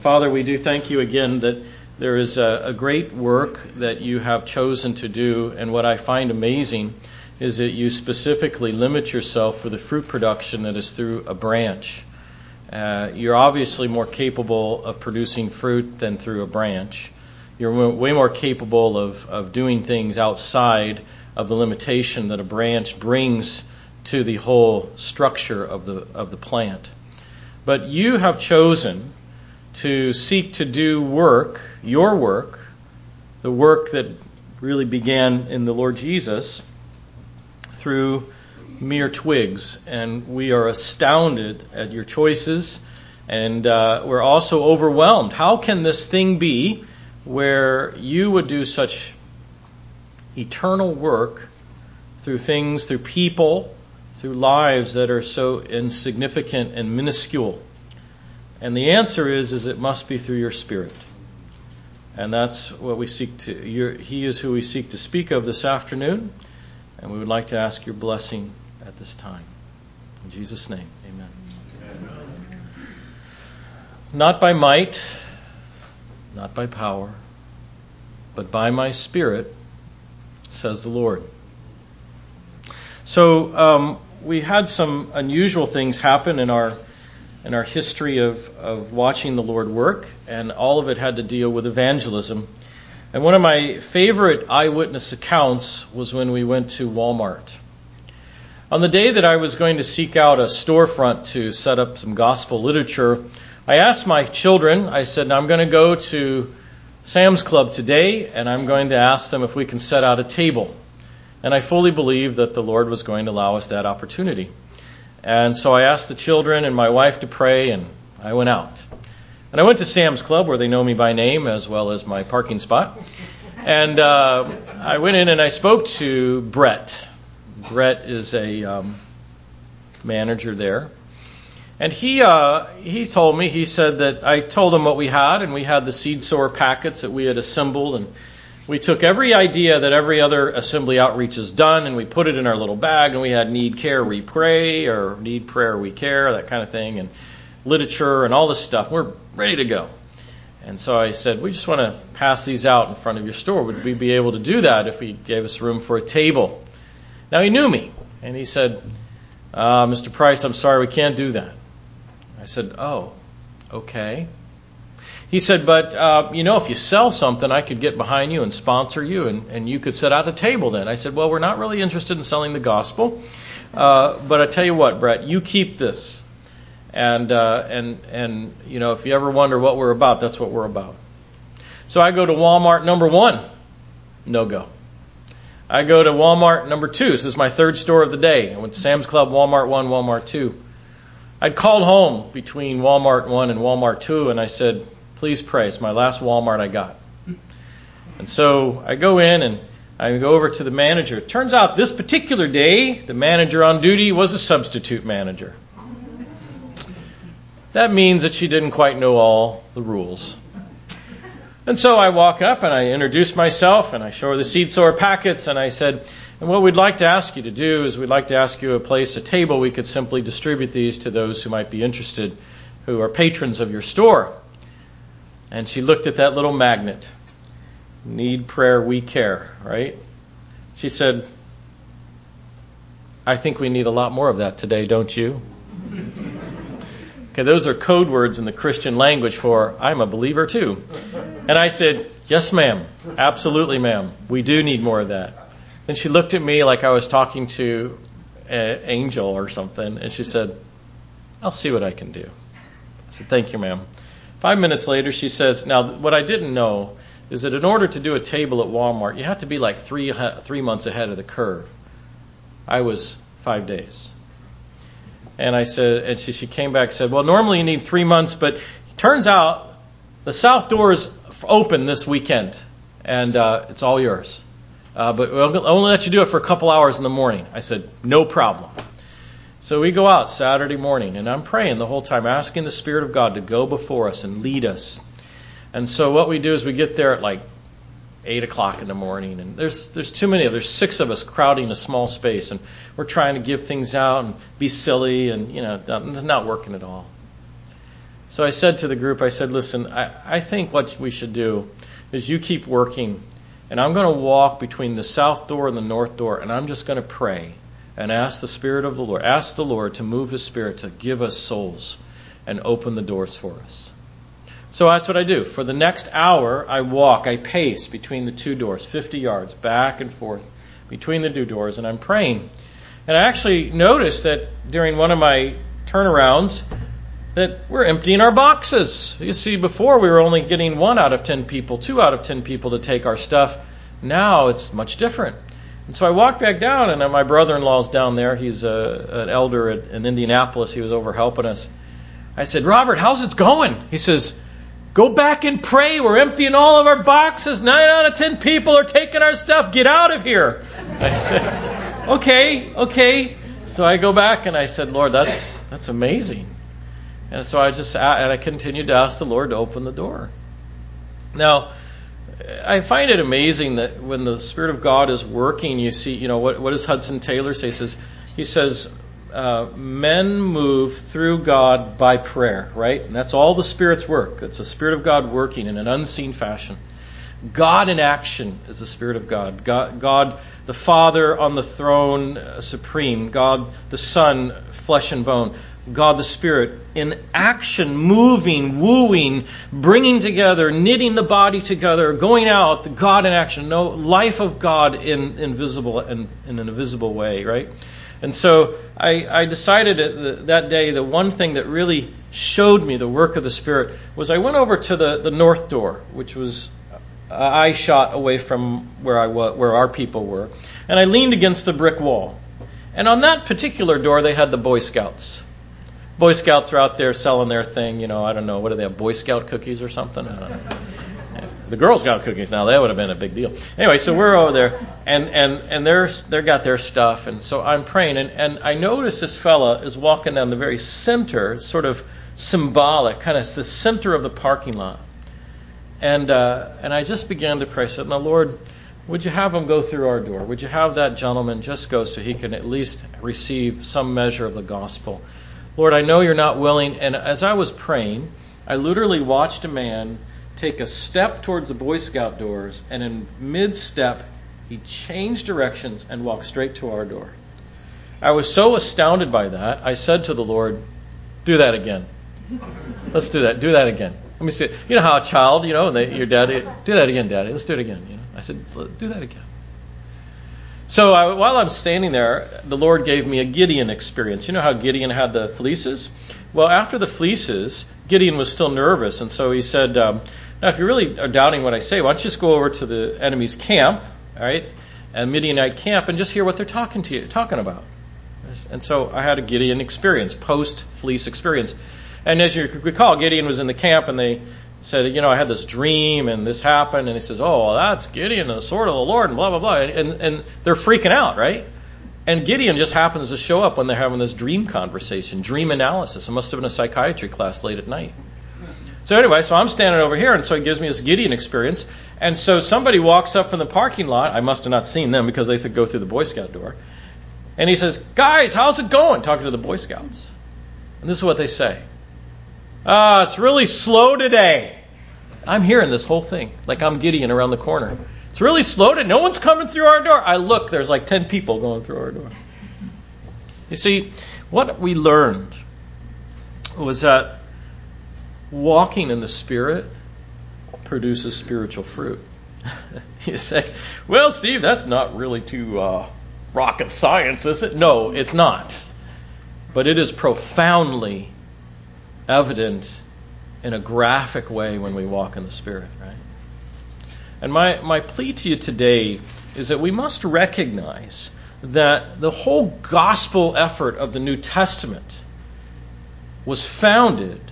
Father, we do thank you again that there is a great work that you have chosen to do, and what I find amazing is that you specifically limit yourself for the fruit production that is through a branch. You're obviously more capable of producing fruit than through a branch. You're way more capable of doing things outside of the limitation that a branch brings to the whole structure of the plant. But you have chosen to seek to do work, your work, the work that really began in the Lord Jesus, through mere twigs. And we are astounded at your choices, and we're also overwhelmed. How can this thing be where you would do such eternal work through things, through people, through lives that are so insignificant and minuscule? And the answer is it must be through your Spirit. And that's what we seek to. He is who we seek to speak of this afternoon. And we would like to ask your blessing at this time. In Jesus' name, amen. Amen. Not by might, not by power, but by my Spirit, says the Lord. So we had some unusual things happen in our history of watching the Lord work, and all of it had to deal with evangelism. And one of my favorite eyewitness accounts was when we went to Walmart. On the day that I was going to seek out a storefront to set up some gospel literature, I asked my children, I said, I'm going to go to Sam's Club today, and I'm going to ask them if we can set out a table. And I fully believed that the Lord was going to allow us that opportunity. And so I asked the children and my wife to pray, and I went out. And I went to Sam's Club, where they know me by name, as well as my parking spot. And I went in and I spoke to Brett. Brett is a manager there. And he told me, he said that I told him what we had, and we had the seed sower packets that we had assembled, and we took every idea that every other assembly outreach has done, and we put it in our little bag, and we had need care, we pray, or need prayer, we care, that kind of thing, and literature and all this stuff. We're ready to go. And so I said, we just want to pass these out in front of your store. Would we be able to do that if we gave us room for a table? Now, he knew me, and he said, Mr. Price, I'm sorry, we can't do that. I said, oh, okay. He said, but, if you sell something, I could get behind you and sponsor you, and you could set out a table then. I said, well, we're not really interested in selling the gospel. But I tell you what, Brett, you keep this. And if you ever wonder what we're about, that's what we're about. So I go to Walmart number 1. No go. I go to Walmart number 2. This is my third store of the day. I went to Sam's Club, Walmart 1, Walmart 2. I'd called home between Walmart 1 and Walmart 2, and I said, please pray. It's my last Walmart I got. And so I go in and I go over to the manager. It turns out this particular day, the manager on duty was a substitute manager. That means that she didn't quite know all the rules. And so I walk up and I introduce myself and I show her the seed sower packets, and I said, and what we'd like to ask you to do is we'd like to ask you to place a table. We could simply distribute these to those who might be interested, who are patrons of your store. And she looked at that little magnet. Need prayer, we care, right? She said, I think we need a lot more of that today, don't you? Okay, those are code words in the Christian language for I'm a believer too. And I said, yes, ma'am. Absolutely, ma'am. We do need more of that. Then she looked at me like I was talking to an angel or something, and she said, I'll see what I can do. I said, thank you, ma'am. 5 minutes later, she says, now, what I didn't know is that in order to do a table at Walmart, you have to be like 3 months ahead of the curve. I was 5 days. And I said, and she came back and said, well, normally you need 3 months, but it turns out the south door is open this weekend, and it's all yours. But we'll only let you do it for a couple hours in the morning. I said, no problem. So we go out Saturday morning, and I'm praying the whole time, asking the Spirit of God to go before us and lead us. And so what we do is we get there at like 8 o'clock in the morning, and there's too many. There's 6 of us crowding a small space, and we're trying to give things out and be silly, and not working at all. So I said to the group, I said, listen, I think what we should do is you keep working, and I'm going to walk between the south door and the north door, and I'm just going to pray and ask the Spirit of the Lord, ask the Lord to move His Spirit to give us souls and open the doors for us. So that's what I do. For the next hour, I walk, I pace between the two doors, 50 yards, back and forth between the two doors, and I'm praying. And I actually noticed that during one of my turnarounds that we're emptying our boxes. You see, before we were only getting 1 out of 10 people, 2 out of 10 people to take our stuff. Now it's much different. And so I walked back down, and my brother-in-law's down there. He's an elder in Indianapolis. He was over helping us. I said, Robert, how's it going? He says, go back and pray. We're emptying all of our boxes. 9 out of 10 people are taking our stuff. Get out of here. I said, okay. So I go back and I said, Lord, that's amazing. And so I continued to ask the Lord to open the door. Now, I find it amazing that when the Spirit of God is working, you see, what does Hudson Taylor say? He says, men move through God by prayer, right? And that's all the Spirit's work. It's the Spirit of God working in an unseen fashion. God in action is the Spirit of God. God the Father on the throne supreme. God the Son, flesh and bone. God the Spirit in action, moving, wooing, bringing together, knitting the body together, going out, God in action. No life of God in an invisible way, right? And so I decided that day the one thing that really showed me the work of the Spirit was I went over to the north door, which was eye shot away from where our people were, and I leaned against the brick wall. And on that particular door, they had the Boy Scouts. Boy Scouts are out there selling their thing. I don't know, what do they have, Boy Scout cookies or something? I don't know. The Girl Scout cookies now, that would have been a big deal. Anyway, so we're over there, and they're got their stuff, and so I'm praying, and I notice this fella is walking down the very center, sort of symbolic, kind of the center of the parking lot. And I just began to pray. I said, now, Lord, would you have him go through our door? Would you have that gentleman just go so he can at least receive some measure of the gospel? Lord, I know you're not willing. And as I was praying, I literally watched a man take a step towards the Boy Scout doors, and in mid-step, he changed directions and walked straight to our door. I was so astounded by that, I said to the Lord, do that again. Let's do that. Do that again. Let me see it. You know how a child, your daddy, do that again, Daddy. Let's do it again. I said, do that again. So while I'm standing there, the Lord gave me a Gideon experience. You know how Gideon had the fleeces? Well, after the fleeces, Gideon was still nervous, and so he said, now if you really are doubting what I say, why don't you just go over to the enemy's camp, all right, and Midianite camp, and just hear what they're talking about. And so I had a Gideon experience, post-fleece experience. And as you recall, Gideon was in the camp, and they said, I had this dream, and this happened. And he says, oh, well, that's Gideon, the sword of the Lord, and blah, blah, blah. And they're freaking out, right? And Gideon just happens to show up when they're having this dream conversation, dream analysis. It must have been a psychiatry class late at night. So anyway, so I'm standing over here, and so he gives me this Gideon experience. And so somebody walks up from the parking lot. I must have not seen them because they could go through the Boy Scout door. And he says, guys, how's it going? Talking to the Boy Scouts. And this is what they say. It's really slow today. I'm hearing this whole thing like I'm Gideon around the corner. It's really slow today. No one's coming through our door. I look, there's like 10 people going through our door. You see, what we learned was that walking in the Spirit produces spiritual fruit. You say, well, Steve, that's not really too rocket science, is it? No, it's not. But it is profoundly evident in a graphic way when we walk in the Spirit, right? And my plea to you today is that we must recognize that the whole gospel effort of the New Testament was founded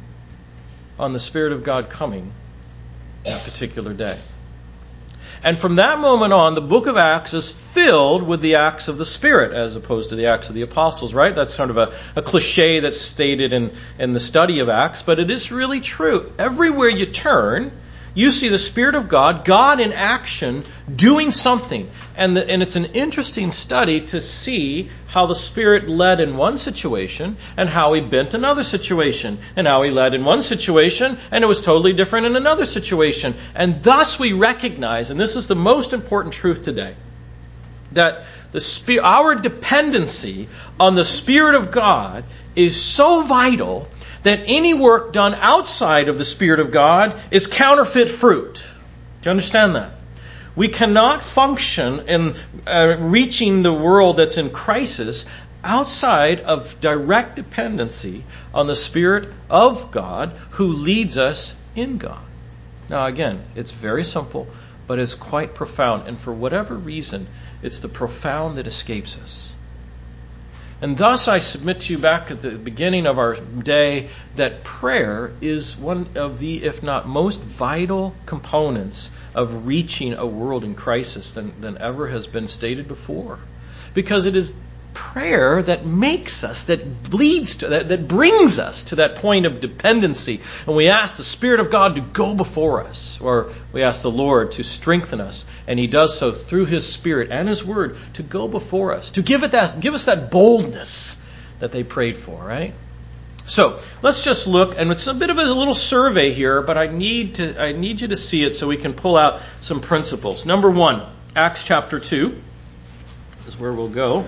on the Spirit of God coming that particular day. And from that moment on, the book of Acts is filled with the acts of the Spirit as opposed to the acts of the apostles, right? That's sort of a cliche that's stated in the study of Acts, but it is really true. Everywhere you turn, you see the Spirit of God, God in action, doing something. And it's an interesting study to see how the Spirit led in one situation and how He bent another situation, and how He led in one situation and it was totally different in another situation. And thus we recognize, and this is the most important truth today, that our dependency on the Spirit of God is so vital that any work done outside of the Spirit of God is counterfeit fruit. Do you understand that? We cannot function in reaching the world that's in crisis outside of direct dependency on the Spirit of God who leads us in God. Now again, it's very simple, but it's quite profound. And for whatever reason, it's the profound that escapes us. And thus I submit to you back at the beginning of our day that prayer is one of the, if not most vital components of reaching a world in crisis than ever has been stated before. Because it is prayer that makes us, that leads to, that brings us to that point of dependency. And we ask the Spirit of God to go before us, or we ask the Lord to strengthen us, and He does so through His Spirit and His Word to go before us, to give us that boldness that they prayed for, right? So let's just look, and it's a bit of a little survey here, but I need you to see it so we can pull out some principles. Number 1, Acts chapter 2 is where we'll go.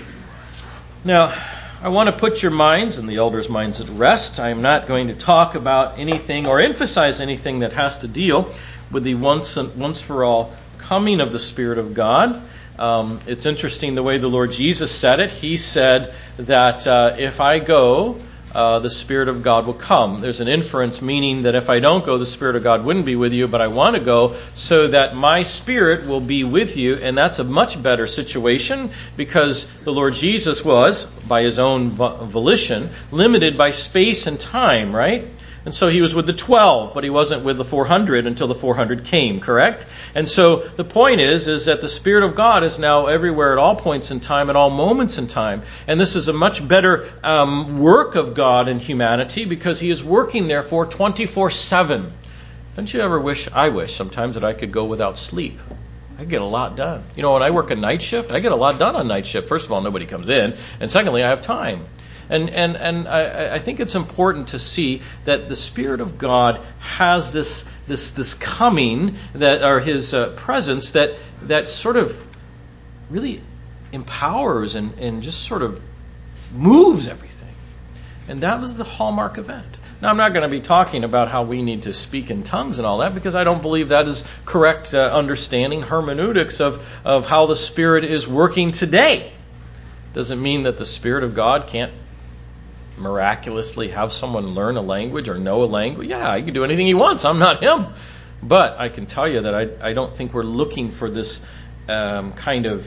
Now, I want to put your minds and the elders' minds at rest. I am not going to talk about anything or emphasize anything that has to deal with the once for all coming of the Spirit of God. It's interesting the way the Lord Jesus said it. He said that if I go, the Spirit of God will come. There's an inference meaning that if I don't go, the Spirit of God wouldn't be with you, but I want to go so that my Spirit will be with you, and that's a much better situation because the Lord Jesus was, by His own volition, limited by space and time, right? And so He was with the 12, but He wasn't with the 400 until the 400 came, correct? And so the point is that the Spirit of God is now everywhere at all points in time, at all moments in time. And this is a much better work of God in humanity because He is working therefore 24/7. Don't you ever wish, I wish sometimes that I could go without sleep. I get a lot done. You know, when I work a night shift, I get a lot done on night shift. First of all, nobody comes in. And secondly, I have time. And I think it's important to see that the Spirit of God has this coming, that or His presence that sort of really empowers and just sort of moves everything. And that was the hallmark event. Now, I'm not going to be talking about how we need to speak in tongues and all that because I don't believe that is correct understanding, hermeneutics of how the Spirit is working today. Doesn't mean that the Spirit of God can't miraculously have someone learn a language or know a language. Yeah, He can do anything He wants. I'm not Him. But I can tell you that I don't think we're looking for this kind of,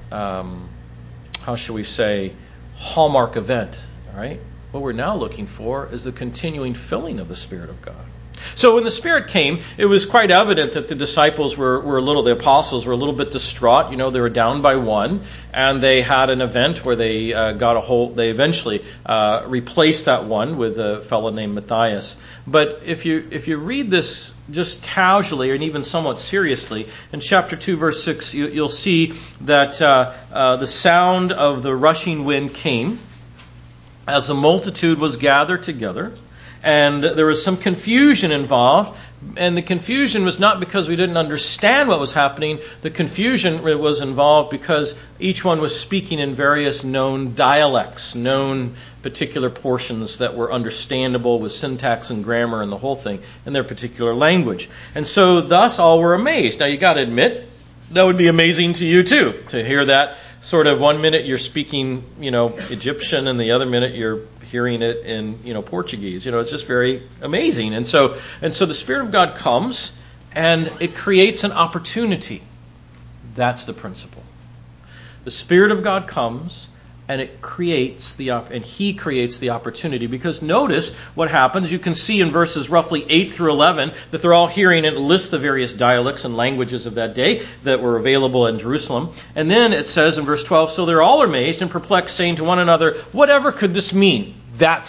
how shall we say, hallmark event. All right? What we're now looking for is the continuing filling of the Spirit of God. So when the Spirit came, it was quite evident that the disciples the apostles were a little bit distraught. You know, they were down by one, and they had an event where they they eventually replaced that one with a fellow named Matthias. But if you read this just casually and even somewhat seriously, in chapter 2, verse 6, you'll see that the sound of the rushing wind came as the multitude was gathered together. And there was some confusion involved. And the confusion was not because we didn't understand what was happening. The confusion was involved because each one was speaking in various known dialects, known particular portions that were understandable with syntax and grammar and the whole thing in their particular language. And so thus all were amazed. Now you got to admit, that would be amazing to you too, to hear that sort of 1 minute you're speaking, Egyptian, and the other minute you're hearing it in, Portuguese. It's just very amazing. And so the Spirit of God comes and it creates an opportunity. That's the principle. The Spirit of God comes and He creates the opportunity. Because notice what happens. You can see in verses roughly 8 through 11 that they're all hearing it lists the various dialects and languages of that day that were available in Jerusalem. And then it says in verse 12, so they're all amazed and perplexed, saying to one another, whatever could this mean? That's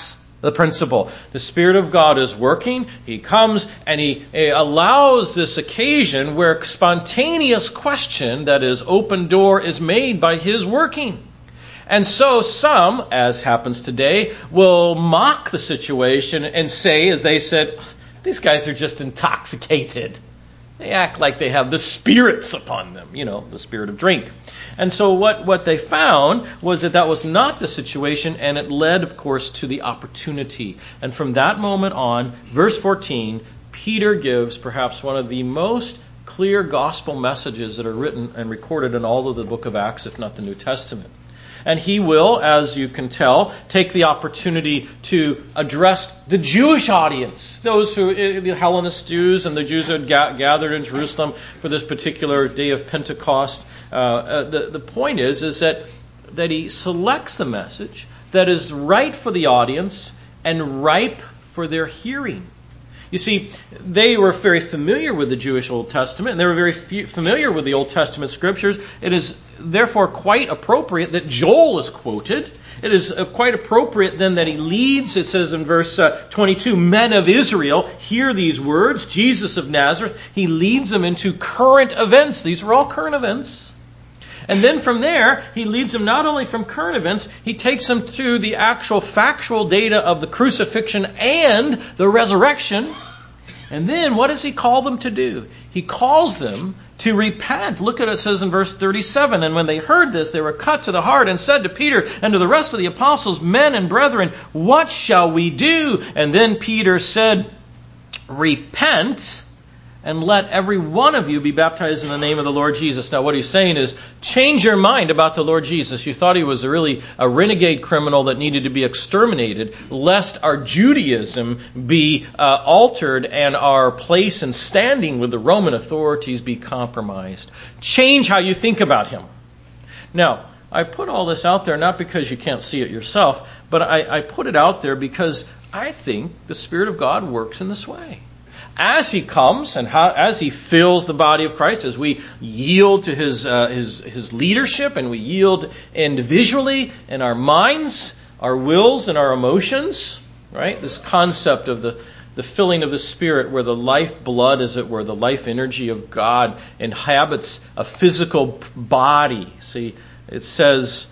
the principle. The Spirit of God is working. He comes and He allows this occasion where spontaneous question, that is, open door, is made by His working. And so some, as happens today, will mock the situation and say, as they said, these guys are just intoxicated. They act like they have the spirits upon them, the spirit of drink. And so what they found was that was not the situation, and it led, of course, to the opportunity. And from that moment on, verse 14, Peter gives perhaps one of the most clear gospel messages that are written and recorded in all of the book of Acts, if not the New Testament. And he will, as you can tell, take the opportunity to address the Jewish audience, those who, the Hellenist Jews and the Jews who had gathered in Jerusalem for this particular day of Pentecost. The point is that he selects the message that is right for the audience and ripe for their hearing. You see, they were very familiar with the Jewish Old Testament, and they were very familiar with the Old Testament Scriptures. It is therefore quite appropriate that Joel is quoted. It is quite appropriate then that he leads, it says in verse 22, men of Israel, hear these words, Jesus of Nazareth. He leads them into current events. These were all current events. And then from there, he leads them not only from current events, he takes them to the actual factual data of the crucifixion and the resurrection. And then what does he call them to do? He calls them to repent. Look at it, it says in verse 37, and when they heard this, they were cut to the heart and said to Peter and to the rest of the apostles, men and brethren, what shall we do? And then Peter said, repent, and let every one of you be baptized in the name of the Lord Jesus. Now what he's saying is, change your mind about the Lord Jesus. You thought he was really a renegade criminal that needed to be exterminated, lest our Judaism be altered and our place and standing with the Roman authorities be compromised. Change how you think about him. Now, I put all this out there not because you can't see it yourself, but I put it out there because I think the Spirit of God works in this way. As he comes and as he fills the body of Christ, as we yield to his leadership and we yield individually in our minds, our wills, and our emotions, right? This concept of the filling of the Spirit, where the life blood, as it were, the life energy of God inhabits a physical body. See, it says,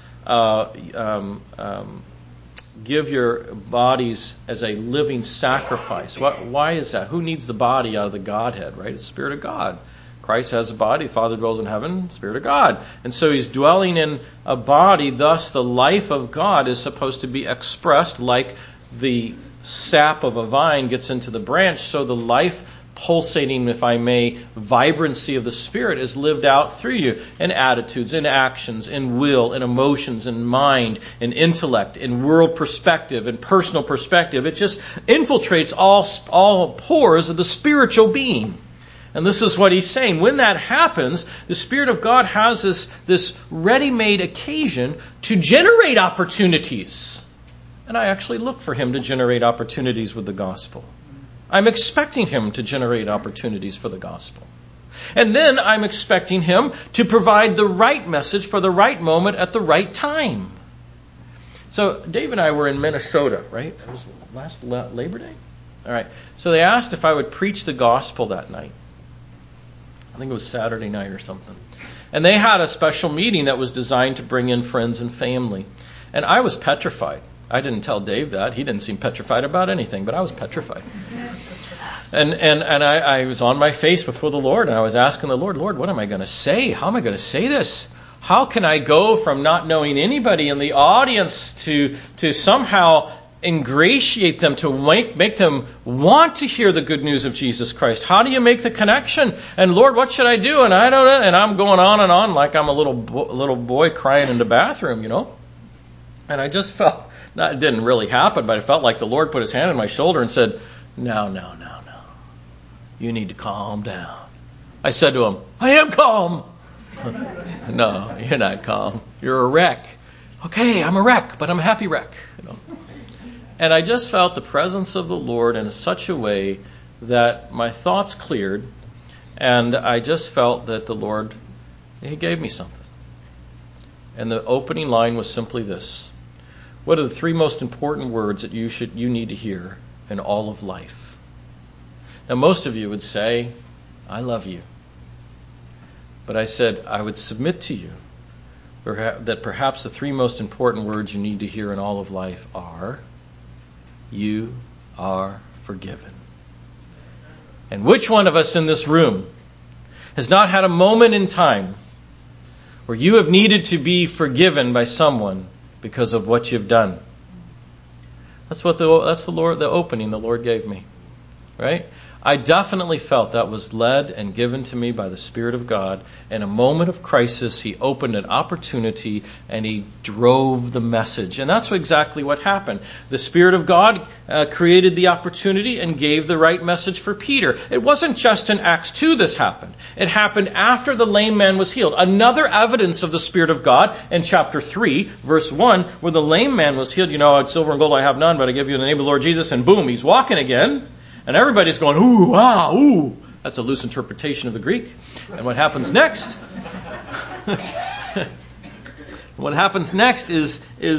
give your bodies as a living sacrifice. Why is that? Who needs the body out of the Godhead, right? It's the Spirit of God. Christ has a body. The Father dwells in heaven, Spirit of God. And so he's dwelling in a body. Thus, the life of God is supposed to be expressed like the sap of a vine gets into the branch. So the life pulsating, if I may, vibrancy of the Spirit is lived out through you in attitudes, in actions, in will, in emotions, in mind, in intellect, in world perspective, in personal perspective. It just infiltrates all pores of the spiritual being. And this is what he's saying. When that happens, the Spirit of God has this ready-made occasion to generate opportunities. And I actually look for him to generate opportunities with the gospel. I'm expecting him to generate opportunities for the gospel. And then I'm expecting him to provide the right message for the right moment at the right time. So Dave and I were in Minnesota, right? It was last Labor Day? All right. So they asked if I would preach the gospel that night. I think it was Saturday night or something. And they had a special meeting that was designed to bring in friends and family. And I was petrified. I didn't tell Dave that. He didn't seem petrified about anything, but I was petrified. And I was on my face before the Lord, and I was asking the Lord, what am I going to say? How am I going to say this? How can I go from not knowing anybody in the audience to somehow ingratiate them, to make them want to hear the good news of Jesus Christ? How do you make the connection? And Lord, what should I do? And I don't know. And I'm going on and on like I'm a little boy crying in the bathroom, And I just felt, it didn't really happen, but I felt like the Lord put his hand on my shoulder and said, No. You need to calm down. I said to him, I am calm. No, you're not calm. You're a wreck. Okay, I'm a wreck, but I'm a happy wreck. And I just felt the presence of the Lord in such a way that my thoughts cleared, and I just felt that the Lord, he gave me something. And the opening line was simply this: What are the three most important words that you need to hear in all of life? Now, most of you would say, I love you. But I said, I would submit to you that perhaps the three most important words you need to hear in all of life are, you are forgiven. And which one of us in this room has not had a moment in time where you have needed to be forgiven by someone because of what you've done? That's the opening the Lord gave me, right? I definitely felt that was led and given to me by the Spirit of God. In a moment of crisis, He opened an opportunity and He drove the message. And that's exactly what happened. The Spirit of God created the opportunity and gave the right message for Peter. It wasn't just in Acts 2 this happened. It happened after the lame man was healed. Another evidence of the Spirit of God in chapter 3, verse 1, where the lame man was healed. Silver and gold I have none, but I give you in the name of the Lord Jesus. And boom, he's walking again. And everybody's going, ooh, ah, ooh. That's a loose interpretation of the Greek. And what happens next? What happens next is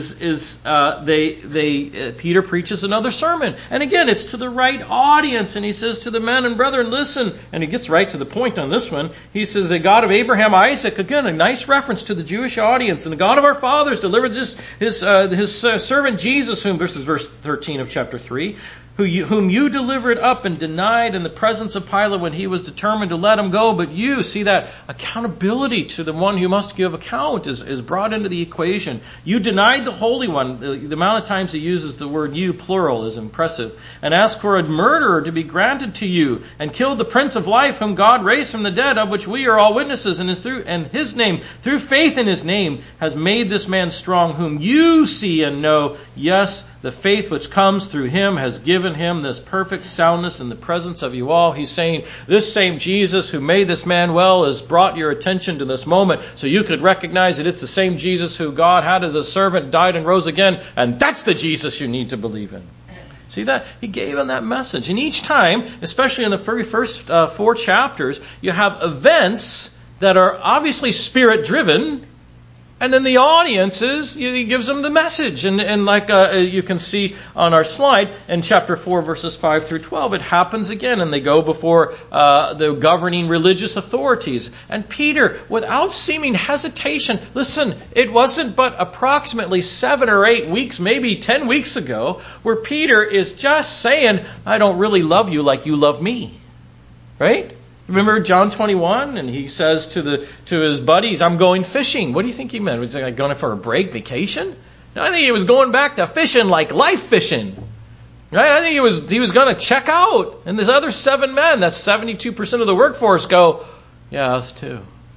Peter preaches another sermon. And again, it's to the right audience. And he says to the men and brethren, listen. And he gets right to the point on this one. He says, the God of Abraham, Isaac, again, a nice reference to the Jewish audience. And the God of our fathers delivered his servant Jesus, whom, this is verse 13 of chapter 3, whom you delivered up and denied in the presence of Pilate when he was determined to let him go. But you, see, that accountability to the one who must give account is brought into the equation. You denied the Holy One. The amount of times he uses the word you, plural, is impressive. And asked for a murderer to be granted to you, and killed the Prince of Life, whom God raised from the dead, of which we are all witnesses, and his name, through faith in his name, has made this man strong, whom you see and know. Yes, the faith which comes through him has given him this perfect soundness in the presence of you all. He's saying, this same Jesus who made this man well has brought your attention to this moment so you could recognize that it's the same Jesus who God had as a servant, died and rose again, and that's the Jesus you need to believe in. See that? He gave him that message. And each time, especially in the very first 4 chapters, you have events that are obviously Spirit-driven. And then the audiences, he gives them the message. And like you can see on our slide, in chapter 4, verses 5 through 12, it happens again. And they go before the governing religious authorities. And Peter, without seeming hesitation, listen, it wasn't but approximately 7 or 8 weeks, maybe 10 weeks ago, where Peter is just saying, I don't really love you like you love me. Right? Remember John 21, and he says to his buddies, I'm going fishing. What do you think he meant? Was he going for a break, vacation? No, I think he was going back to fishing like life fishing. Right? I think he was going to check out. And there's other 7 men, that's 72% of the workforce, go, yeah, us too.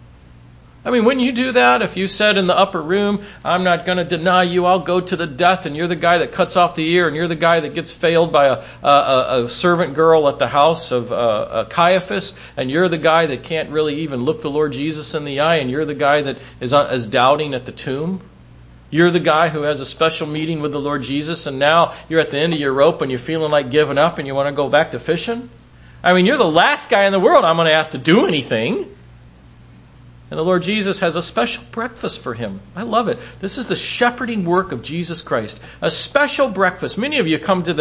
I mean, wouldn't you do that if you said in the upper room, I'm not going to deny you, I'll go to the death, and you're the guy that cuts off the ear, and you're the guy that gets failed by a servant girl at the house of Caiaphas, and you're the guy that can't really even look the Lord Jesus in the eye, and you're the guy that is doubting at the tomb? You're the guy who has a special meeting with the Lord Jesus, and now you're at the end of your rope, and you're feeling like giving up, and you want to go back to fishing? I mean, you're the last guy in the world I'm going to ask to do anything. And the Lord Jesus has a special breakfast for him. I love it. This is the shepherding work of Jesus Christ. A special breakfast. Many of you come to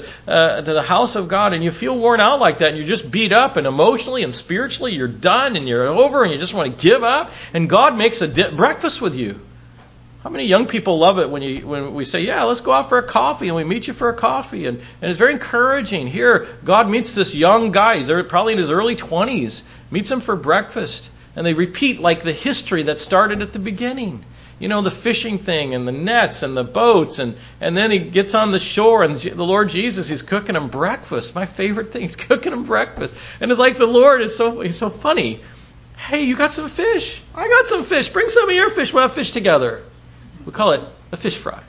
the house of God and you feel worn out like that, and you're just beat up, and emotionally and spiritually you're done and you're over and you just want to give up. And God makes a breakfast with you. How many young people love it when we say, yeah, let's go out for a coffee, and we meet you for a coffee. And it's very encouraging. Here, God meets this young guy. He's probably in his early 20s. Meets him for breakfast. And they repeat like the history that started at the beginning. You know, the fishing thing and the nets and the boats. And then he gets on the shore, and the Lord Jesus, he's cooking him breakfast. My favorite thing, he's cooking him breakfast. And it's like the Lord he's so funny. Hey, you got some fish? I got some fish. Bring some of your fish. We'll have fish together. We call it a fish fry.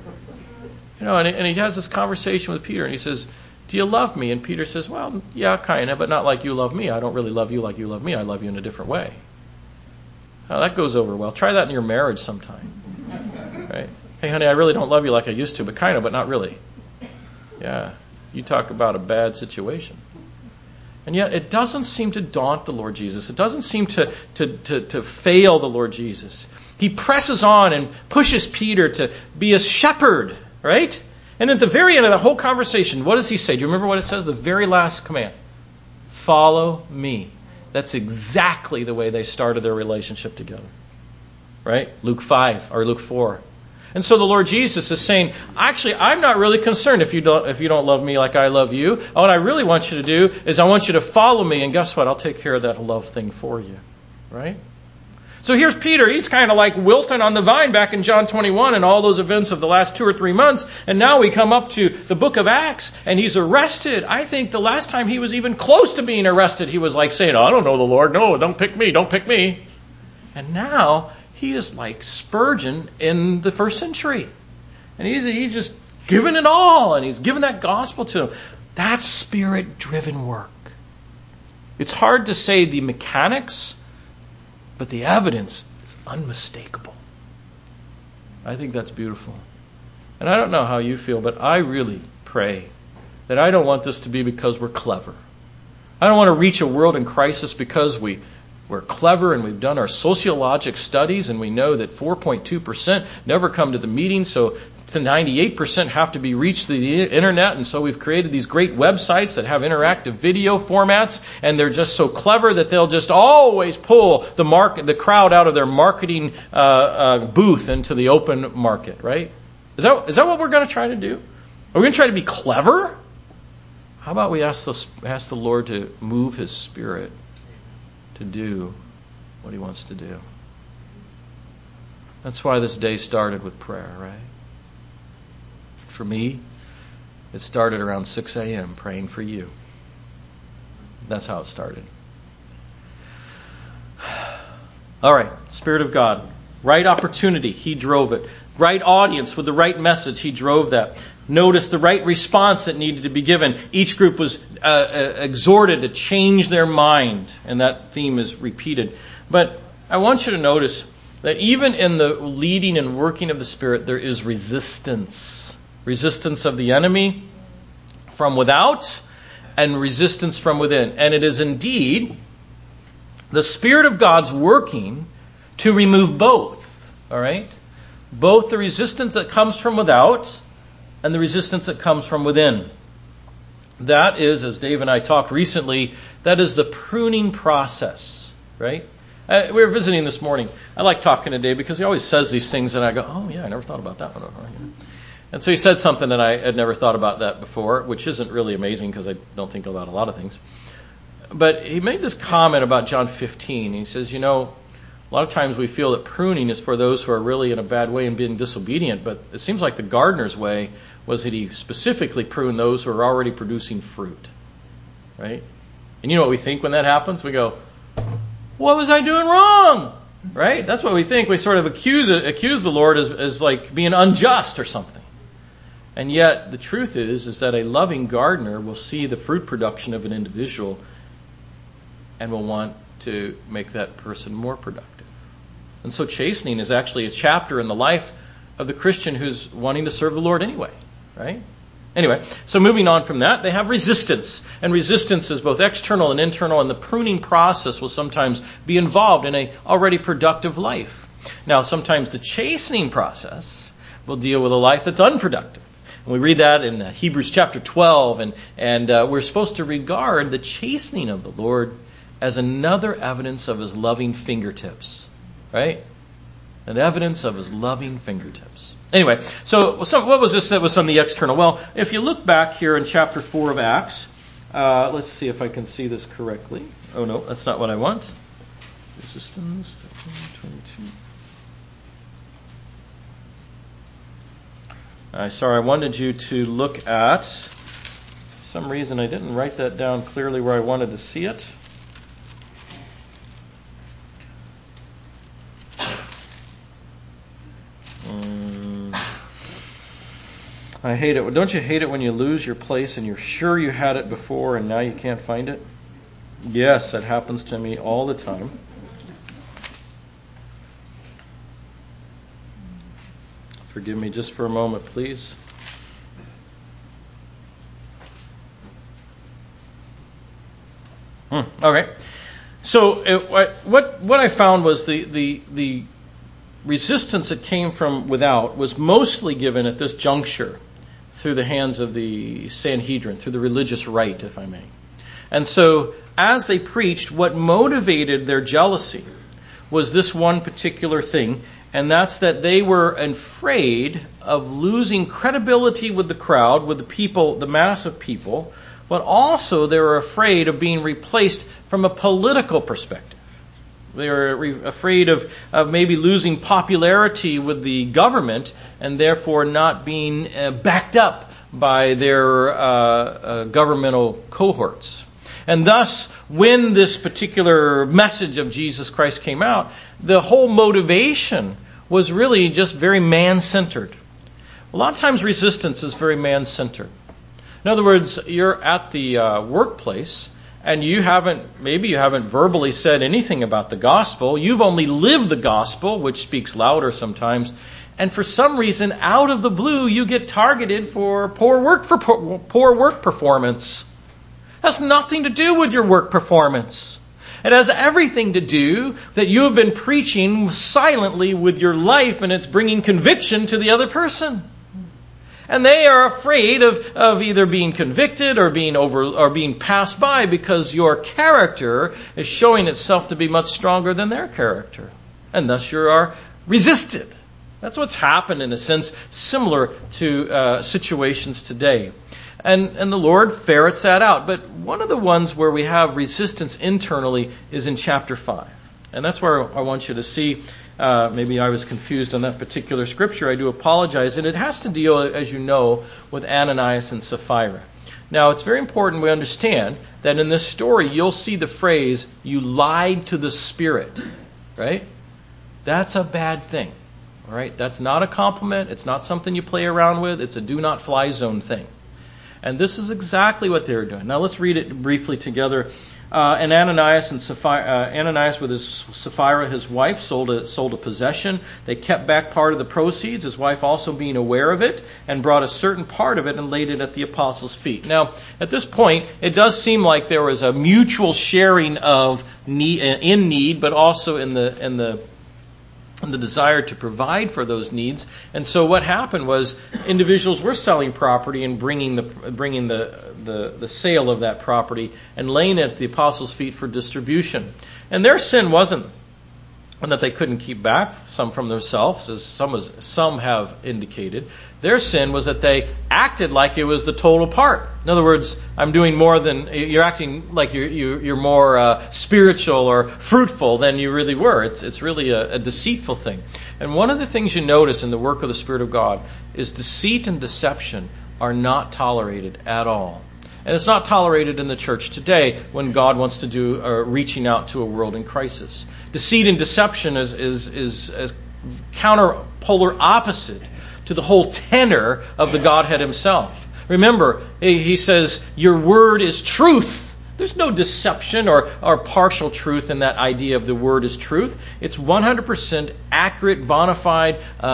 You know, and he has this conversation with Peter, and he says, do you love me? And Peter says, well, yeah, kind of, but not like you love me. I don't really love you like you love me. I love you in a different way. Now, that goes over well. Try that in your marriage sometime. Right? Hey, honey, I really don't love you like I used to, but kind of, but not really. Yeah. You talk about a bad situation. And yet it doesn't seem to daunt the Lord Jesus. It doesn't seem to fail the Lord Jesus. He presses on and pushes Peter to be a shepherd, right? And at the very end of the whole conversation, what does he say? Do you remember what it says? The very last command. Follow me. That's exactly the way they started their relationship together. Right? Luke 5 or Luke 4. And so the Lord Jesus is saying, actually, I'm not really concerned if you don't love me like I love you. What I really want you to do is I want you to follow me, and guess what? I'll take care of that love thing for you. Right? So here's Peter. He's kind of like wilting on the vine back in John 21 and all those events of the last 2 or 3 months. And now we come up to the book of Acts, and he's arrested. I think the last time he was even close to being arrested, he was like saying, I don't know the Lord. No, don't pick me. Don't pick me. And now he is like Spurgeon in the first century. And he's just giving it all. And he's giving that gospel to him. That's Spirit-driven work. It's hard to say the mechanics, but the evidence is unmistakable. I think that's beautiful. And I don't know how you feel, but I really pray that I don't want this to be because we're clever. I don't want to reach a world in crisis because we're clever and we've done our sociologic studies and we know that 4.2% never come to the meeting, so the 98% have to be reached through the internet, and so we've created these great websites that have interactive video formats, and they're just so clever that they'll just always pull the crowd out of their marketing booth into the open market, right? Is that what we're going to try to do? Are we going to try to be clever? How about we ask the Lord to move His Spirit to do what He wants to do? That's why this day started with prayer, right? For me, it started around 6 a.m. praying for you. That's how it started. All right, Spirit of God. Right opportunity, He drove it. Right audience with the right message, He drove that. Notice the right response that needed to be given. Each group was exhorted to change their mind, and that theme is repeated. But I want you to notice that even in the leading and working of the Spirit, there is resistance. Resistance of the enemy from without and resistance from within. And it is indeed the Spirit of God's working to remove both. All right? Both the resistance that comes from without and the resistance that comes from within. That is, as Dave and I talked recently, that is the pruning process, right? We were visiting this morning. I like talking to Dave because he always says these things and I go, oh yeah, I never thought about that one. And so he said something that I had never thought about that before, which isn't really amazing because I don't think about a lot of things. But he made this comment about John 15. He says, a lot of times we feel that pruning is for those who are really in a bad way and being disobedient, but it seems like the gardener's way was that he specifically pruned those who are already producing fruit. Right? And you know what we think when that happens? We go, what was I doing wrong? Right? That's what we think. We sort of accuse the Lord as like being unjust or something. And yet the truth is that a loving gardener will see the fruit production of an individual and will want to make that person more productive. And so chastening is actually a chapter in the life of the Christian who's wanting to serve the Lord anyway, right? Anyway, so moving on from that, they have resistance. And resistance is both external and internal, and the pruning process will sometimes be involved in an already productive life. Now, sometimes the chastening process will deal with a life that's unproductive. And we read that in Hebrews chapter 12, and we're supposed to regard the chastening of the Lord as another evidence of His loving fingertips. Right? An evidence of His loving fingertips. Anyway, so what was this that was on the external? Well, if you look back here in chapter 4 of Acts, let's see if I can see this correctly. Oh no, that's not what I want. Resistance, 22. Sorry, I wanted you to look at, for some reason I didn't write that down clearly where I wanted to see it. I hate it. Don't you hate it when you lose your place and you're sure you had it before and now you can't find it? Yes, that happens to me all the time. Forgive me just for a moment, please. Okay. So what I found was the resistance that came from without was mostly given at this juncture through the hands of the Sanhedrin, through the religious right, if I may. And so as they preached, what motivated their jealousy was this one particular thing, and that's that they were afraid of losing credibility with the crowd, with the people, the mass of people, but also they were afraid of being replaced from a political perspective. They were afraid of maybe losing popularity with the government and therefore not being backed up by their governmental cohorts. And thus, when this particular message of Jesus Christ came out, the whole motivation was really just very man-centered. A lot of times resistance is very man-centered. In other words, you're at the workplace and maybe you haven't verbally said anything about the gospel. You've only lived the gospel, which speaks louder sometimes. And for some reason, out of the blue, you get targeted for poor work performance. It has nothing to do with your work performance. It has everything to do that you have been preaching silently with your life, and it's bringing conviction to the other person. And they are afraid of either being convicted or being passed by because your character is showing itself to be much stronger than their character. And thus you are resisted. That's what's happened in a sense similar to situations today. And the Lord ferrets that out. But one of the ones where we have resistance internally is in chapter 5. And that's where I want you to see. Maybe I was confused on that particular scripture. I do apologize. And it has to deal, as you know, with Ananias and Sapphira. Now, it's very important we understand that in this story, you'll see the phrase, you lied to the Spirit. Right? That's a bad thing. All right? That's not a compliment. It's not something you play around with. It's a do not fly zone thing. And this is exactly what they were doing. Now let's read it briefly together. And Ananias with his Sapphira, his wife, sold a possession. They kept back part of the proceeds, his wife also being aware of it, and brought a certain part of it and laid it at the apostles' feet. Now, at this point, it does seem like there was a mutual sharing of need, but also in the desire to provide for those needs. And so what happened was individuals were selling property and bringing the sale of that property and laying it at the apostles' feet for distribution. And their sin wasn't that they couldn't keep back some from themselves, as some have indicated. Their sin was that they acted like it was the total part. In other words, I'm doing more than you're acting like you're more spiritual or fruitful than you really were. It's really a deceitful thing. And one of the things you notice in the work of the Spirit of God is deceit and deception are not tolerated at all. And it's not tolerated in the church today when God wants to do reaching out to a world in crisis. Deceit and deception is counterpolar opposite to the whole tenor of the Godhead Himself. Remember, He says, your word is truth. There's no deception or partial truth in that idea of the word is truth. It's 100% accurate, bona fide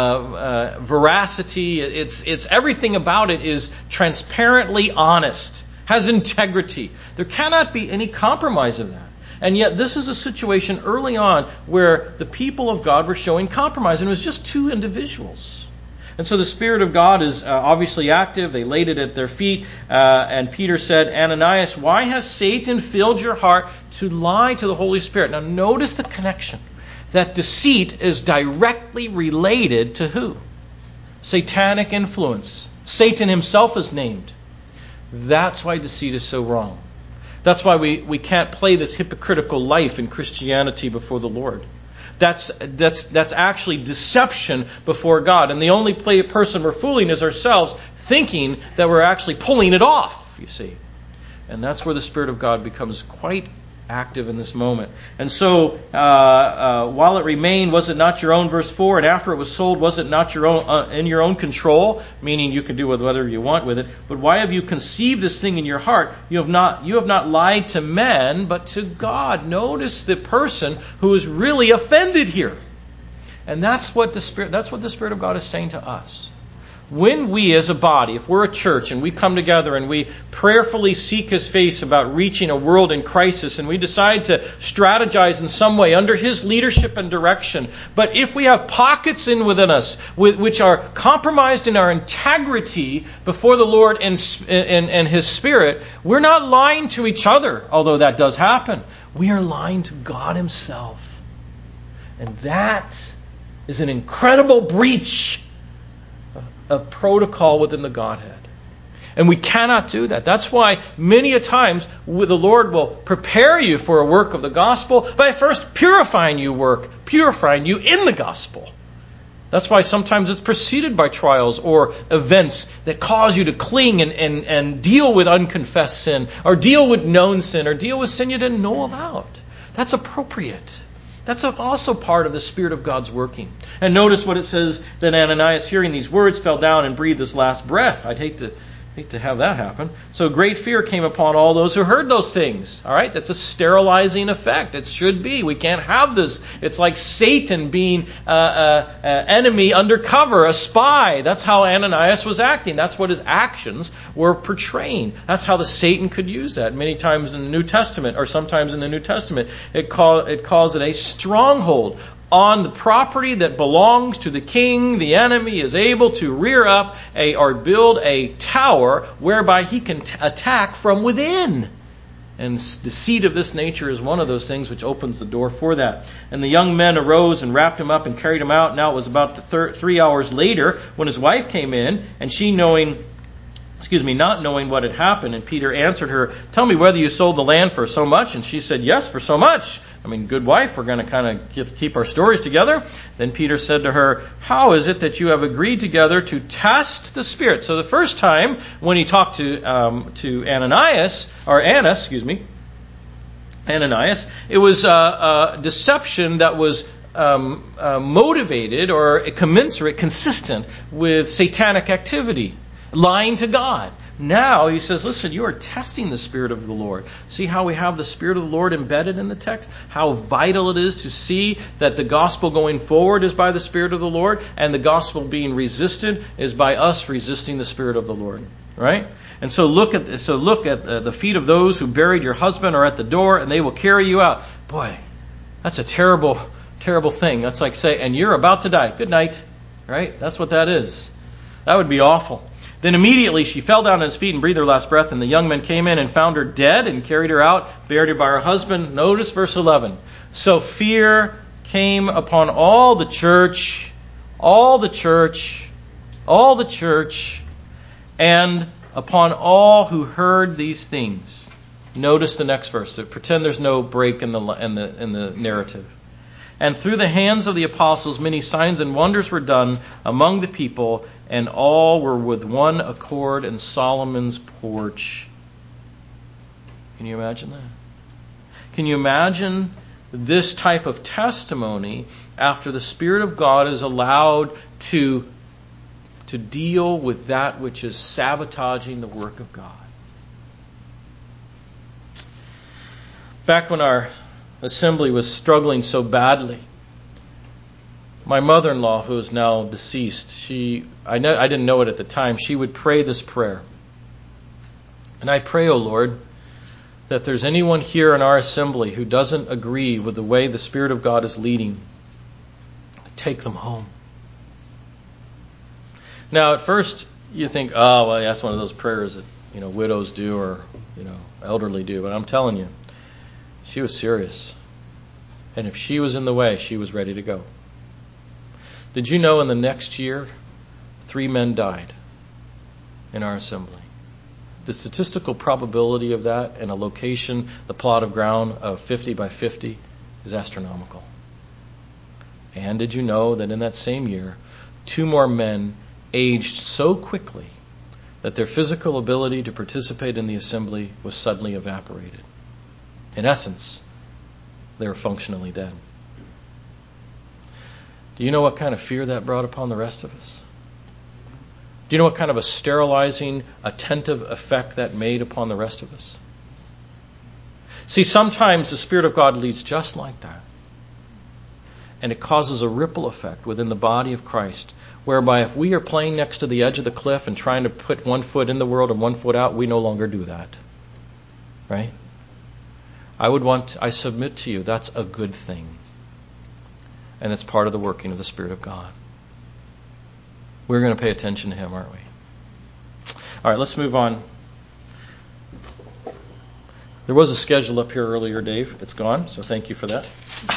veracity. It's everything about it is transparently honest, has integrity. There cannot be any compromise of that. And yet this is a situation early on where the people of God were showing compromise, and it was just two individuals. And so the Spirit of God is obviously active. They laid it at their feet. And Peter said, Ananias, why has Satan filled your heart to lie to the Holy Spirit? Now notice the connection. That deceit is directly related to who? Satanic influence. Satan himself is named. That's why deceit is so wrong. That's why we can't play this hypocritical life in Christianity before the Lord. That's actually deception before God. And the only person we're fooling is ourselves, thinking that we're actually pulling it off, you see. And that's where the Spirit of God becomes quite active in this moment. And so, while it remained, was it not your own, verse 4, and after it was sold, was it not your own in your own control? Meaning you could do with whatever you want with it. But why have you conceived this thing in your heart? You have not lied to men, but to God. Notice the person who is really offended here. And that's what the Spirit of God is saying to us. When we as a body, if we're a church and we come together and we prayerfully seek His face about reaching a world in crisis, and we decide to strategize in some way under His leadership and direction, but if we have pockets within us which are compromised in our integrity before the Lord and His Spirit, we're not lying to each other, although that does happen. We are lying to God Himself. And that is an incredible breach of protocol within the Godhead. And we cannot do that. That's why many a times the Lord will prepare you for a work of the gospel by first purifying you in the gospel. That's why sometimes it's preceded by trials or events that cause you to cling and deal with unconfessed sin, or deal with known sin, or deal with sin you didn't know about. That's appropriate. That's also part of the Spirit of God's working. And notice what it says, that Ananias, hearing these words, fell down and breathed his last breath. I'd hate to have that happen. So great fear came upon all those who heard those things. All right, that's a sterilizing effect. It should be. We can't have this. It's like Satan being an enemy undercover, a spy. That's how Ananias was acting. That's what his actions were portraying. That's how the Satan could use that. Many times in the New Testament, or sometimes in the New Testament, it calls it a stronghold. On the property that belongs to the king, the enemy is able to rear up or build a tower whereby he can attack from within. And the seed of this nature is one of those things which opens the door for that. And the young men arose and wrapped him up and carried him out. Now it was about 3 hours later when his wife came in, and she not knowing what had happened. And Peter answered her, "Tell me whether you sold the land for so much." And she said, "Yes, for so much." I mean, good wife, we're going to kind of keep our stories together. Then Peter said to her, "How is it that you have agreed together to test the Spirit?" So the first time when he talked to Ananias, it was a deception that was motivated or consistent with satanic activity. Lying to God. Now he says, listen, you are testing the Spirit of the Lord. See how we have the Spirit of the Lord embedded in the text? How vital it is to see that the gospel going forward is by the Spirit of the Lord, and the gospel being resisted is by us resisting the Spirit of the Lord. Right? And so look at the feet of those who buried your husband are at the door, and they will carry you out. Boy, that's a terrible, terrible thing. That's like say, and you're about to die. Good night. Right? That's what that is. That would be awful. Then immediately she fell down at his feet and breathed her last breath, and the young men came in and found her dead and carried her out, buried her by her husband. Notice verse 11. So fear came upon all the church, and upon all who heard these things. Notice the next verse. So pretend there's no break in the narrative. And through the hands of the apostles, many signs and wonders were done among the people, and all were with one accord in Solomon's porch. Can you imagine that? Can you imagine this type of testimony after the Spirit of God is allowed to deal with that which is sabotaging the work of God? Back when our assembly was struggling so badly, my mother-in-law, who is now deceased, I didn't know it at the time, she would pray this prayer. And I pray, O Lord, that if there's anyone here in our assembly who doesn't agree with the way the Spirit of God is leading, take them home. Now, at first, you think, oh, well, that's one of those prayers that widows do or elderly do. But I'm telling you, she was serious. And if she was in the way, she was ready to go. Did you know in the next year, 3 men died in our assembly? The statistical probability of that in a location, the plot of ground of 50 by 50, is astronomical. And did you know that in that same year, 2 more men aged so quickly that their physical ability to participate in the assembly was suddenly evaporated? In essence, they were functionally dead. Do you know what kind of fear that brought upon the rest of us? Do you know what kind of a sterilizing, attentive effect that made upon the rest of us? See, sometimes the Spirit of God leads just like that. And it causes a ripple effect within the body of Christ whereby if we are playing next to the edge of the cliff and trying to put one foot in the world and one foot out, we no longer do that. Right? I submit to you, that's a good thing. And it's part of the working of the Spirit of God. We're going to pay attention to Him, aren't we? All right, let's move on. There was a schedule up here earlier, Dave. It's gone, so thank you for that.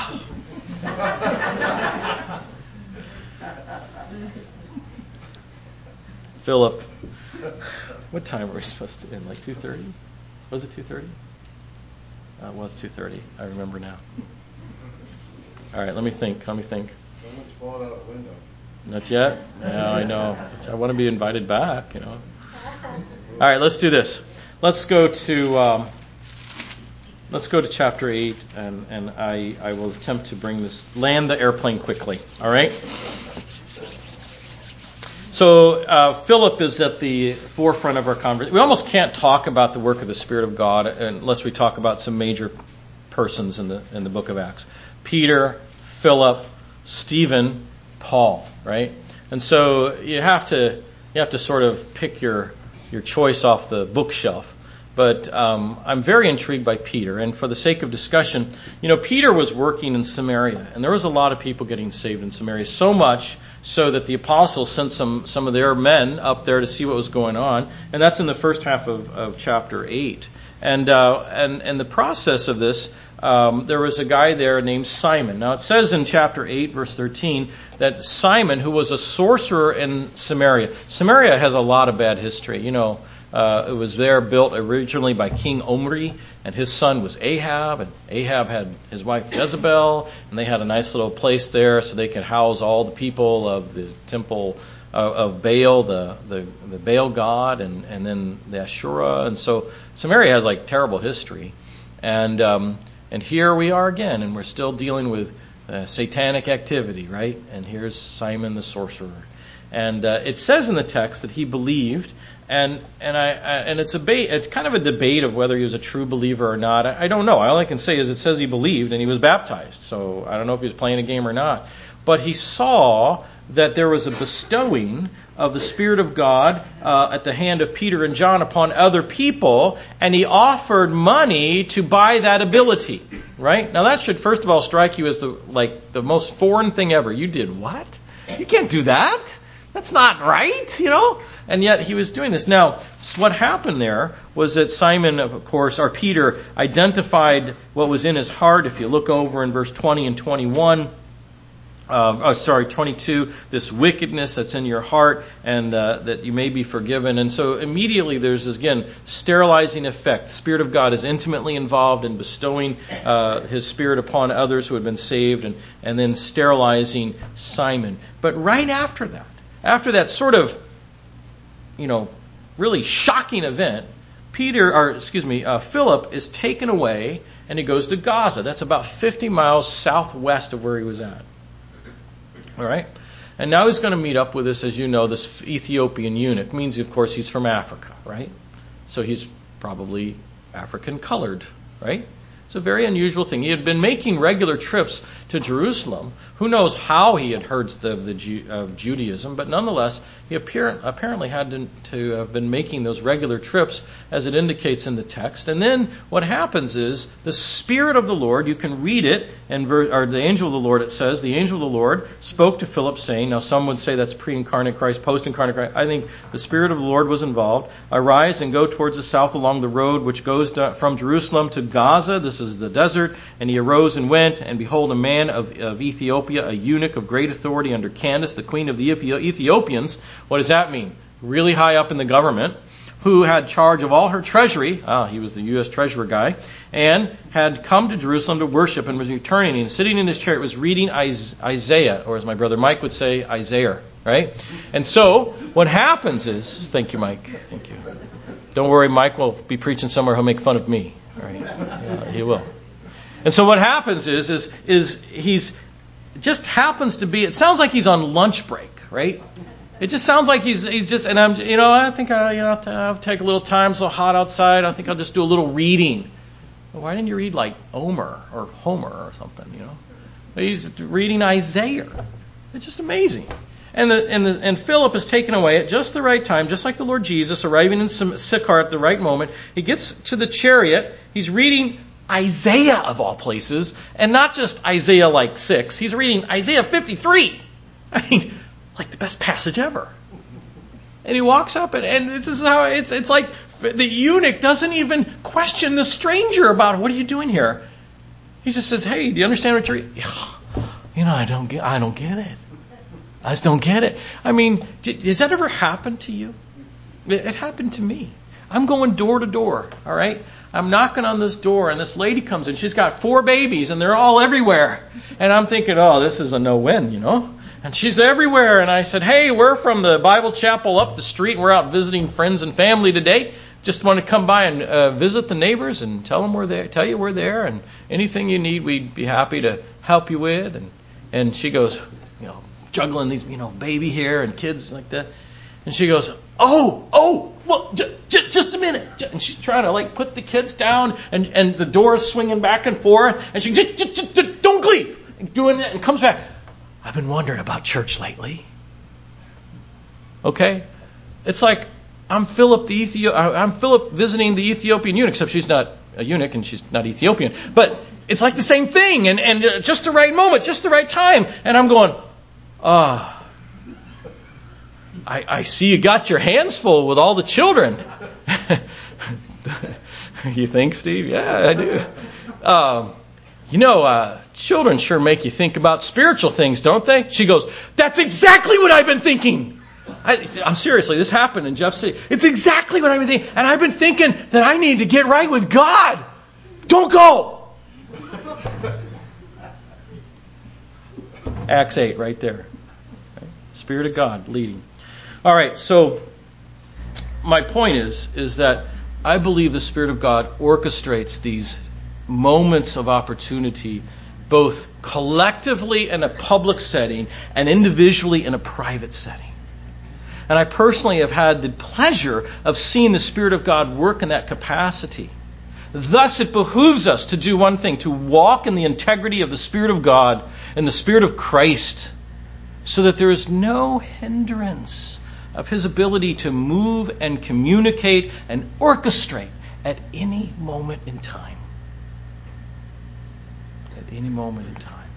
Philip, what time were we supposed to end? Like 2:30? Was it 2:30? It was 2:30. I remember now. All right, let me think. Someone's fallen out a window. Not yet? Yeah, I know. I want to be invited back, All right, let's do this. Let's go to chapter 8, and I will attempt to land the airplane quickly. All right? So Philip is at the forefront of our conversation. We almost can't talk about the work of the Spirit of God unless we talk about some major persons in the book of Acts. Peter, Philip, Stephen, Paul, right? And so you have to sort of pick your choice off the bookshelf. But I'm very intrigued by Peter, and for the sake of discussion, Peter was working in Samaria, and there was a lot of people getting saved in Samaria, so much so that the apostles sent some of their men up there to see what was going on, and that's in the first half of chapter 8. And the process of this, there was a guy there named Simon. Now it says in chapter 8, verse 13, that Simon, who was a sorcerer in Samaria. Samaria has a lot of bad history. It was there built originally by King Omri, and his son was Ahab, and Ahab had his wife Jezebel, and they had a nice little place there so they could house all the people of the temple of Baal, the Baal god, and then the Ashura. And so Samaria has like terrible history. And here we are again, and we're still dealing with satanic activity, right? And here's Simon the sorcerer. And it says in the text that he believed, and it's kind of a debate of whether he was a true believer or not. I don't know. All I can say is it says he believed and he was baptized. So I don't know if he was playing a game or not. But he saw that there was a bestowing of the Spirit of God at the hand of Peter and John upon other people, and he offered money to buy that ability. Right? Now that should first of all strike you as the most foreign thing ever. You did what? You can't do that. That's not right, And yet he was doing this. Now, what happened there was that Simon, of course, or Peter, identified what was in his heart. If you look over in verse 20 and 22, this wickedness that's in your heart, and that you may be forgiven. And so immediately there's this, again, sterilizing effect. The Spirit of God is intimately involved in bestowing His Spirit upon others who had been saved, and then sterilizing Simon. But right after that sort of, really shocking event, Philip is taken away and he goes to Gaza. That's about 50 miles southwest of where he was at. All right? And now he's going to meet up with this Ethiopian eunuch. Means, of course, he's from Africa, right? So he's probably African colored, right? It's a very unusual thing. He had been making regular trips to Jerusalem. Who knows how he had heard of Judaism, but nonetheless, he apparently had to have been making those regular trips, as it indicates in the text. And then what happens is the Spirit of the Lord, you can read it, or the angel of the Lord, it says, the angel of the Lord spoke to Philip saying, now some would say that's pre-incarnate Christ, post-incarnate Christ. I think the Spirit of the Lord was involved. Arise and go towards the south along the road which goes from Jerusalem to Gaza. This is the desert. And he arose and went, and behold, a man of Ethiopia, a eunuch of great authority under Candace, the queen of the Ethiopians. What does that mean? Really high up in the government, who had charge of all her treasury. He was the U.S. treasurer guy, and had come to Jerusalem to worship, and was returning, and sitting in his chair, was reading Isaiah, or as my brother Mike would say, Isaiah, right? And so what happens is, thank you, Mike, thank you. Don't worry, Mike will be preaching somewhere. He'll make fun of me, right? Yeah, he will. And so what happens is he's just happens to be. It sounds like he's on lunch break, right? It just sounds like he's just, and I think I'll take a little time. It's so hot outside. I think I'll just do a little reading. Well, why didn't you read like Homer or something? He's reading Isaiah. It's just amazing. And Philip is taken away at just the right time, just like the Lord Jesus, arriving in Sychar at the right moment. He gets to the chariot. He's reading Isaiah, of all places, and not just Isaiah like 6. He's reading Isaiah 53. I mean, like the best passage ever. And he walks up, and this is how it's like the eunuch doesn't even question the stranger about, what are you doing here? He just says, hey, do you understand what you're... I don't get it. I just don't get it. I mean, does that ever happen to you? It happened to me. I'm going door to door, all right? I'm knocking on this door, and this lady comes in. She's got 4 babies, and they're all everywhere. And I'm thinking, this is a no-win, And she's everywhere. And I said, hey, we're from the Bible chapel up the street, and we're out visiting friends and family today. Just want to come by and visit the neighbors and tell you we're there, and anything you need, we'd be happy to help you with. And she goes, juggling these, baby hair and kids like that. And she goes, well, just a minute. And she's trying to put the kids down, and the door is swinging back and forth. And she just don't leave. And doing that, and comes back. I've been wondering about church lately. Okay? It's like I'm Philip visiting the Ethiopian eunuch, except she's not a eunuch and she's not Ethiopian. But it's like the same thing, and just the right moment, just the right time. And I'm going, I see you got your hands full with all the children. You think, Steve? Yeah, I do. Children sure make you think about spiritual things, don't they? She goes, that's exactly what I've been thinking. I'm seriously, this happened in Jeff City. It's exactly what I've been thinking. And I've been thinking that I need to get right with God. Don't go. Acts 8 right there. Okay. Spirit of God leading. All right, so my point is that I believe the Spirit of God orchestrates these moments of opportunity, both collectively in a public setting and individually in a private setting. And I personally have had the pleasure of seeing the Spirit of God work in that capacity. Thus, it behooves us to do one thing, to walk in the integrity of the Spirit of God and the Spirit of Christ, so that there is no hindrance of His ability to move and communicate and orchestrate at any moment in time. At any moment in time.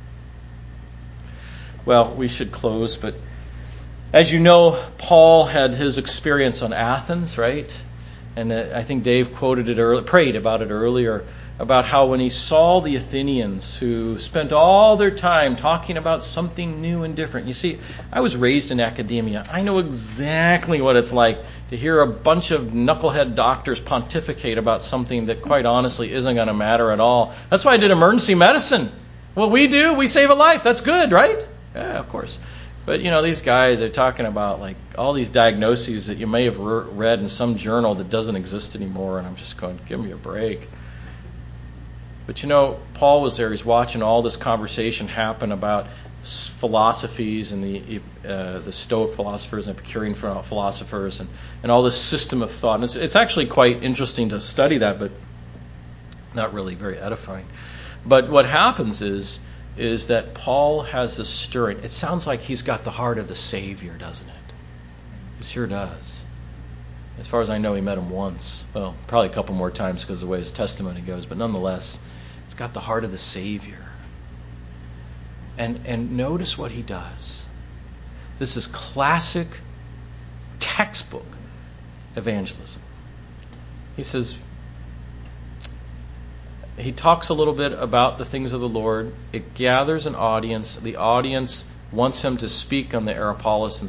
Well, we should close, but as you know, Paul had his experience on Athens, right? And I think Dave prayed about it earlier, about how when he saw the Athenians who spent all their time talking about something new and different. You see, I was raised in academia. I know exactly what it's like to hear a bunch of knucklehead doctors pontificate about something that quite honestly isn't going to matter at all. That's why I did emergency medicine. What we do, we save a life. That's good, right? Yeah, of course. But, these guys are talking about all these diagnoses that you may have read in some journal that doesn't exist anymore. And I'm just going, give me a break. But, Paul was there. He's watching all this conversation happen about philosophies and the Stoic philosophers and Epicurean philosophers and all this system of thought. And it's actually quite interesting to study that, but not really very edifying. But what happens is that Paul has this stirring. It sounds like he's got the heart of the Savior, doesn't it? It sure does. As far as I know, he met him once. Well, probably a couple more times because of the way his testimony goes. But nonetheless, it's got the heart of the Savior. And notice what he does. This is classic, textbook evangelism. He says, he talks a little bit about the things of the Lord. It gathers an audience. The audience wants him to speak on the Areopagus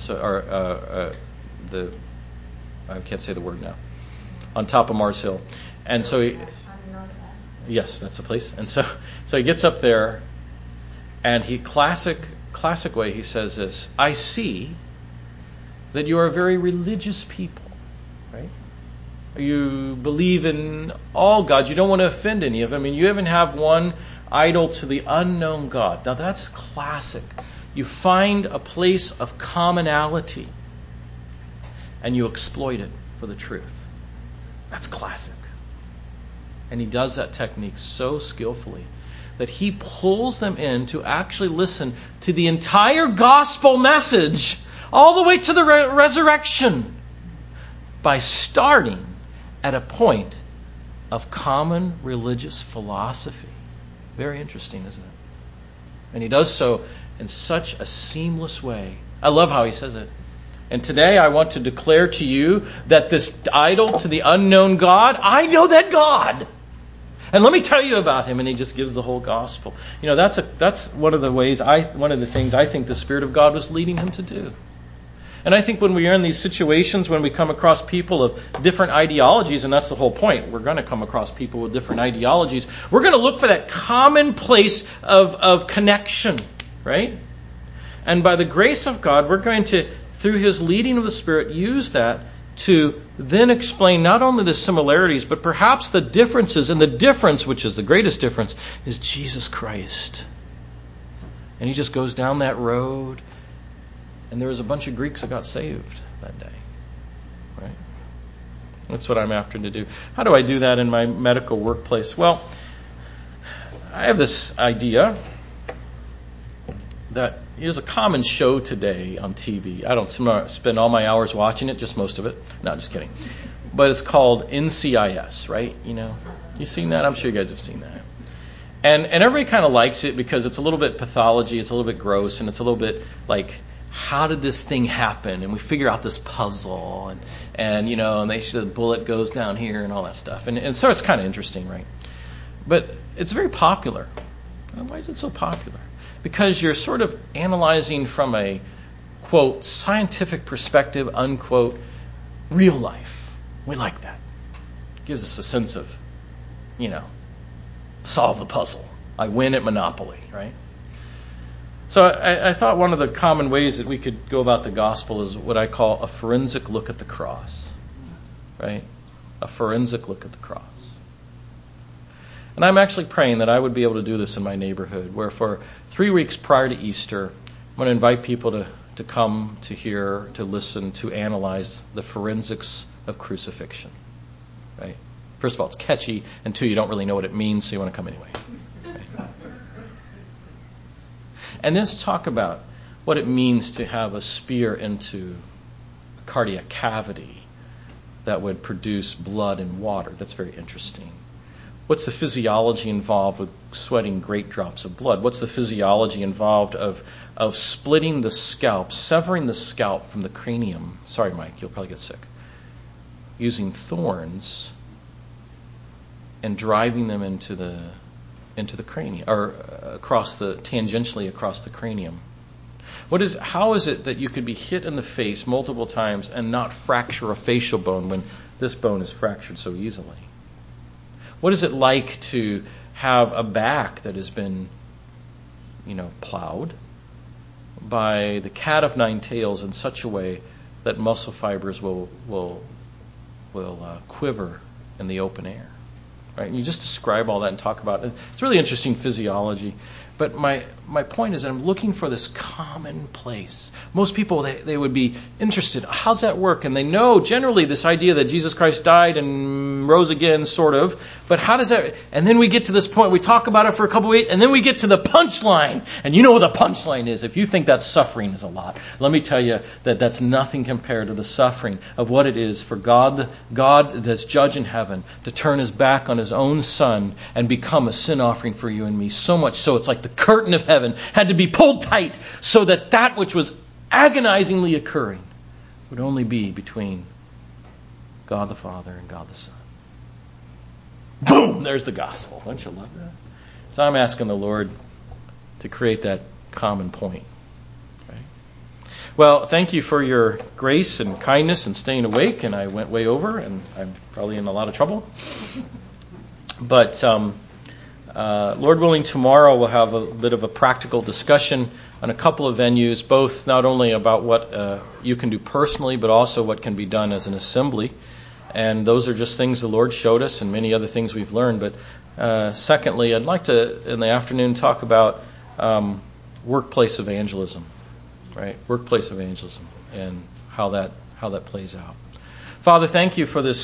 I can't say the word now. On top of Mars Hill, and so yes, that's the place. And so he gets up there, and he classic way he says this: I see that you are a very religious people, right? You believe in all gods. You don't want to offend any of them. And you even have one idol to the unknown God. Now that's classic. You find a place of commonality and you exploit it for the truth. That's classic. And he does that technique so skillfully that He pulls them in to actually listen to the entire gospel message all the way to the resurrection by starting at a point of common religious philosophy. Very interesting, isn't it? And He does so in such a seamless way. I love how He says it. And today I want to declare to you that this idol to the unknown God, I know that God. And let me tell you about Him. And He just gives the whole gospel. That's one of the things I think the Spirit of God was leading Him to do. And I think when we are in these situations, when we come across people of different ideologies, and that's the whole point, we're going to come across people with different ideologies, we're going to look for that common place of connection, right? And by the grace of God, we're going to, through His leading of the Spirit, use that to then explain not only the similarities, but perhaps the differences. And the difference, which is the greatest difference, is Jesus Christ. And He just goes down that road. And there was a bunch of Greeks that got saved that day. Right? That's what I'm after to do. How do I do that in my medical workplace? Well, I have this idea that there's a common show today on TV. I don't spend all my hours watching it, just most of it. No, just kidding. But it's called NCIS, right? You seen that? I'm sure you guys have seen that. And everybody kind of likes it because it's a little bit pathology, it's a little bit gross, and it's a little bit like, how did this thing happen? And we figure out this puzzle, and the bullet goes down here and all that stuff. And so it's kind of interesting, right? But it's very popular. Why is it so popular? Because you're sort of analyzing from a, quote, scientific perspective, unquote, real life. We like that. It gives us a sense of, solve the puzzle. I win at Monopoly, right? So I thought one of the common ways that we could go about the gospel is what I call a forensic look at the cross, right? A forensic look at the cross. And I'm actually praying that I would be able to do this in my neighborhood, where for 3 weeks prior to Easter, I'm going to invite people to come to hear, to listen, to analyze the forensics of crucifixion, right? First of all, it's catchy, and 2, you don't really know what it means, so you want to come anyway. And let's talk about what it means to have a spear into a cardiac cavity that would produce blood and water. That's very interesting. What's the physiology involved with sweating great drops of blood? What's the physiology involved of splitting the scalp, severing the scalp from the cranium? Sorry, Mike, you'll probably get sick. Using thorns and driving them into the cranium, or tangentially across the cranium. How is it that you could be hit in the face multiple times and not fracture a facial bone when this bone is fractured so easily? What is it like to have a back that has been, plowed by the cat of nine tails in such a way that muscle fibers will quiver in the open air? Right? And you just describe all that and talk about it. It's really interesting physiology. But my point is that I'm looking for this common place. Most people, they would be interested. How's that work? And they know generally this idea that Jesus Christ died and rose again, sort of. But how does that... And then we get to this point, we talk about it for a couple of weeks, and then we get to the punchline. And you know what the punchline is. If you think that suffering is a lot, let me tell you that that's nothing compared to the suffering of what it is for God that's judge in heaven, to turn His back on His own Son and become a sin offering for you and me. So much so it's like the curtain of heaven had to be pulled tight so that which was agonizingly occurring would only be between God the Father and God the Son. Boom! There's the gospel. Don't you love that? So I'm asking the Lord to create that common point. Right? Well, thank you for your grace and kindness and staying awake, and I went way over, and I'm probably in a lot of trouble. But Lord willing, tomorrow we'll have a bit of a practical discussion on a couple of venues, both not only about what you can do personally, but also what can be done as an assembly. And those are just things the Lord showed us and many other things we've learned. But secondly, I'd like to, in the afternoon, talk about workplace evangelism, right? Workplace evangelism and how that plays out. Father, thank you for this